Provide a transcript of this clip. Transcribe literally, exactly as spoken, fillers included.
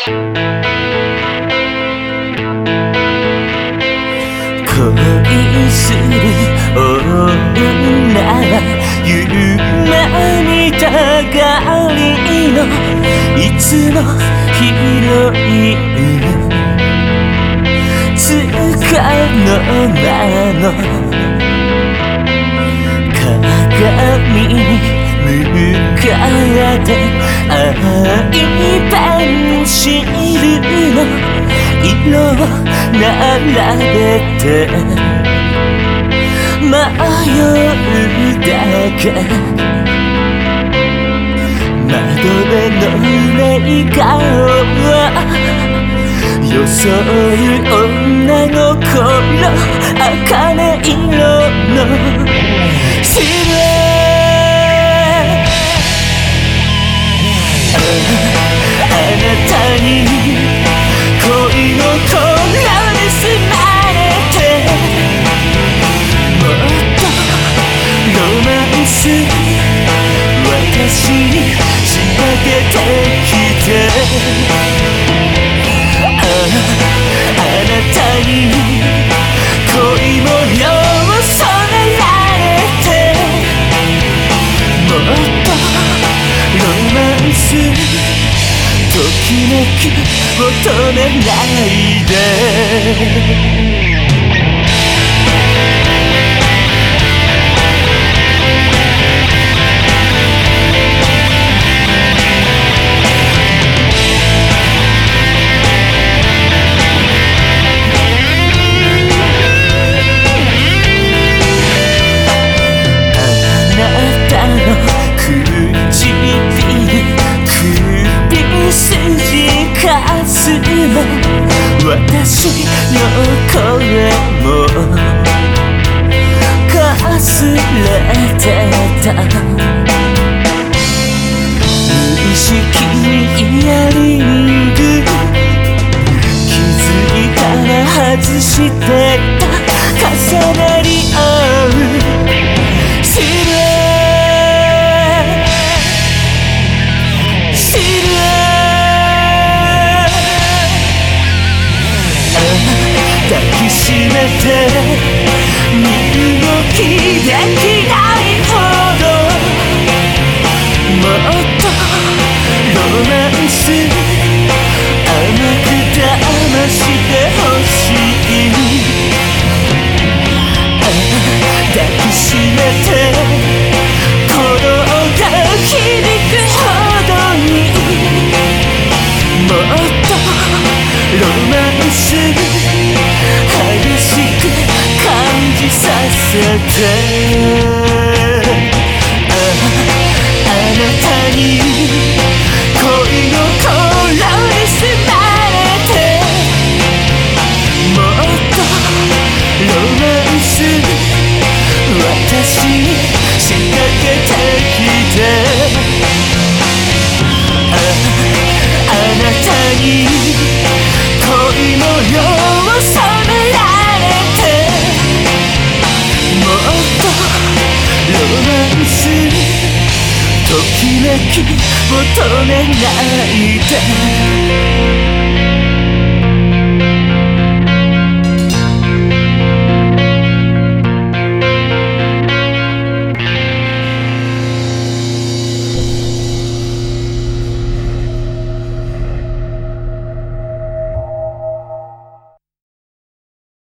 恋する女は夢見たがりのいつもヒロインつかの間の鏡に向かって愛ペンシルの色を並べて迷うだけ窓辺のレイ顔は装う女心茜色のシルエットあなたに恋のコーラに包まれてもっとロマンス私に仕掛けてきてああなたに恋模様を染められてもっとロマンスときめき求めないで私の声もかすれてた無意識にイヤリング気づいたら外してた重なり合うシルエットシルエット抱きしめて身動きできないほどもっとロマンス甘く騙してほしい抱きしめて鼓動が響くほどにもっとロマンス激しく感じさせてああなたに恋のコーラに包まれてもっとロマンス私に仕掛けてきてああなたに恋模様を染められてもっとロマンスときめき求めないで